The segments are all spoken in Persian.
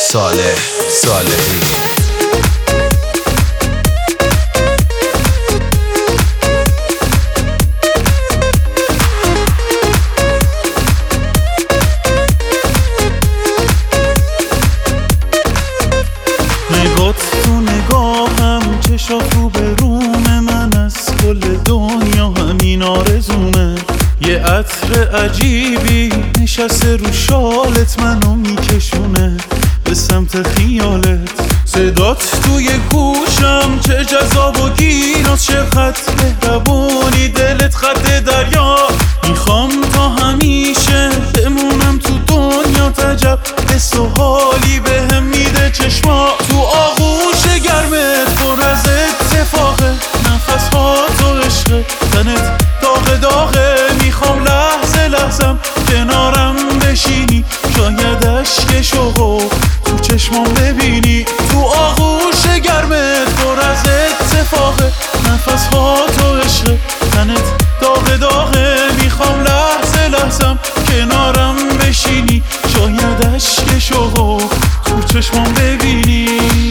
صالحی. نگات تو نگاهم، چشات رو به روم من، از کل دنیا همین آرزومه. یه عطر عجیبی نشسته رو شالت، منو میکشونه به سمت خیالت. صدات توی گوشم چه جذاب و گیراست، چه خط مهربونی، دلت خط دریا. میخوام تا همیشه بمونم تو دنیا، عجب حس و حالی بهم میده چشما. تو آغوش گرمت پر از اتفاقه، نفس ها تو عشقه، تنت داغ داغه. میخوام لحظه لحظم کنارم بشینی، شاید اشک شوقو تو چشمام ببینی. تو آغوش گرمت پر از اتفاقه، نفس ها تو عشقه، تنت داغ داغه. میخوام لحظه لحظم کنارم بشینی، شاید اشک شوقو تو چشمام ببینی.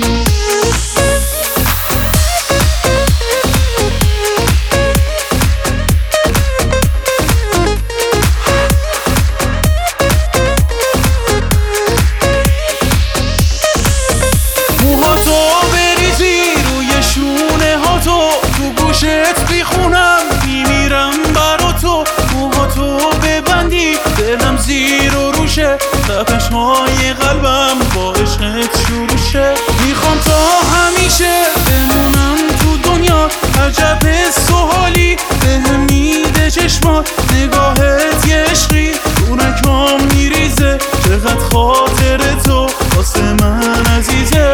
بیخونم میمیرم برا تو، موهاتو ببندی دلم زیر و روشه، تپش های قلبم با عشقت شروع شه. میخوام تا همیشه بمونم تو دنیا، عجب حس و حالی بهم میده چشمات. نگاهت یه عشقی دونکام میریزه، چقدر خاطر تو واسه من عزیزه.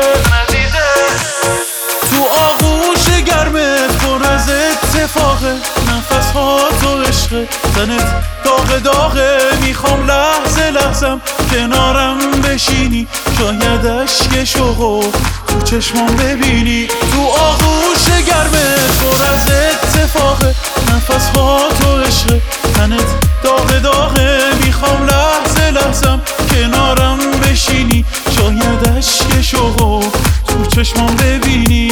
تو آغوش گرمت پر از اتفاقه، نفس ها تو عشقه، تنت داغ داغه. میخوام لحظه لحظم کنارم بشینی، شاید اشک شوقو تو چشمام ببینی. تو آغوش گرمت پر از اتفاقه، نفس ها تو عشقه، تنت داغ داغه. میخوام لحظه لحظم کنارم بشینی، شاید اشک شوقو تو چشمام ببینی.